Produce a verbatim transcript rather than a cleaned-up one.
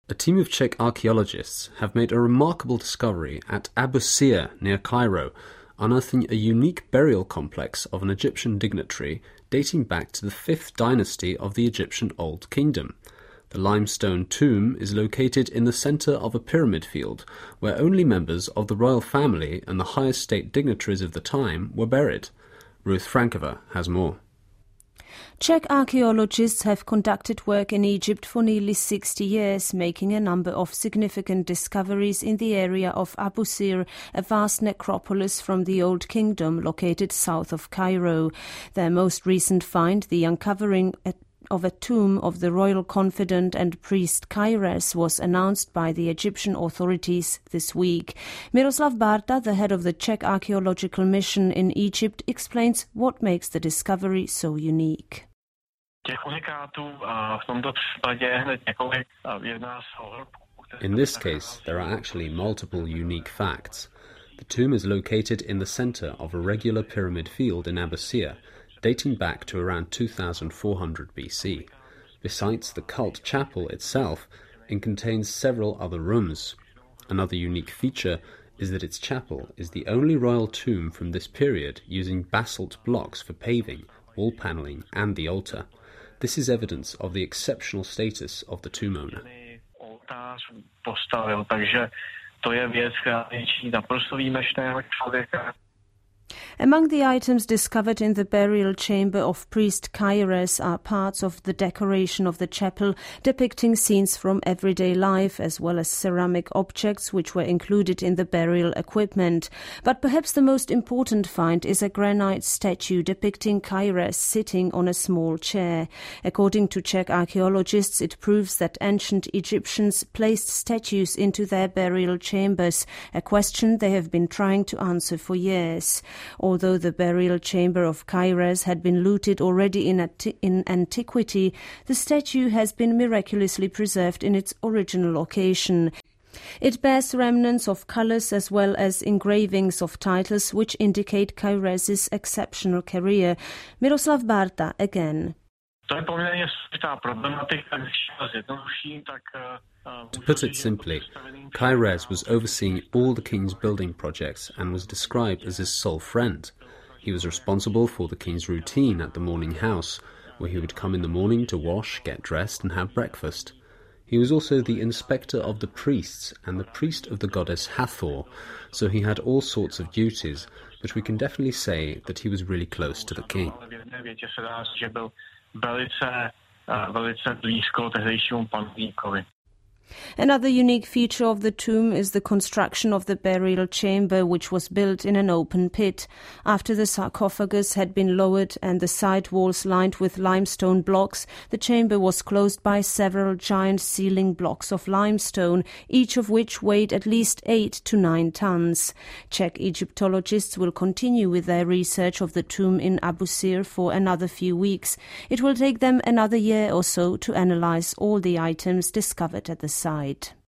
A team of Czech archaeologists have made a remarkable discovery at Abu Sir near Cairo, unearthing a unique burial complex of an Egyptian dignitary dating back to the fifth dynasty of the Egyptian Old Kingdom. The limestone tomb is located in the centre of a pyramid field, where only members of the royal family and the highest state dignitaries of the time were buried. Ruth Frankova has more. Czech archaeologists have conducted work in Egypt for nearly sixty years, making a number of significant discoveries in the area of Abu Sir, a vast necropolis from the Old Kingdom located south of Cairo. Their most recent find, the uncovering of a tomb of the royal confidant and priest Kairos, was announced by the Egyptian authorities this week. Miroslav Barta, the head of the Czech archaeological mission in Egypt, explains what makes the discovery so unique. In this case, there are actually multiple unique facts. The tomb is located in the centre of a regular pyramid field in Abu Sir, dating back to around two thousand four hundred B C. Besides the cult chapel itself, it contains several other rooms. Another unique feature is that its chapel is the only royal tomb from this period using basalt blocks for paving, wall panelling and the altar. This is evidence of the exceptional status of the tomb owner. Among the items discovered in the burial chamber of priest Kairos are parts of the decoration of the chapel depicting scenes from everyday life, as well as ceramic objects which were included in the burial equipment. But perhaps the most important find is a granite statue depicting Kairos sitting on a small chair. According to Czech archaeologists, it proves that ancient Egyptians placed statues into their burial chambers, a question they have been trying to answer for years. Although the burial chamber of Kairos had been looted already in, ati- in antiquity, the statue has been miraculously preserved in its original location. It bears remnants of colours as well as engravings of titles which indicate Kairos' exceptional career. Miroslav Barta again. To put it simply, Kairos was overseeing all the king's building projects and was described as his sole friend. He was responsible for the king's routine at the morning house, where he would come in the morning to wash, get dressed and have breakfast. He was also the inspector of the priests and the priest of the goddess Hathor, so he had all sorts of duties, but we can definitely say that he was really close to the king. Velice, velice blízko tehdejšímu panovníkovi. Another unique feature of the tomb is the construction of the burial chamber, which was built in an open pit. After the sarcophagus had been lowered and the side walls lined with limestone blocks, the chamber was closed by several giant ceiling blocks of limestone, each of which weighed at least eight to nine tons. Czech Egyptologists will continue with their research of the tomb in Abu Sir for another few weeks. It will take them another year or so to analyze all the items discovered at the site.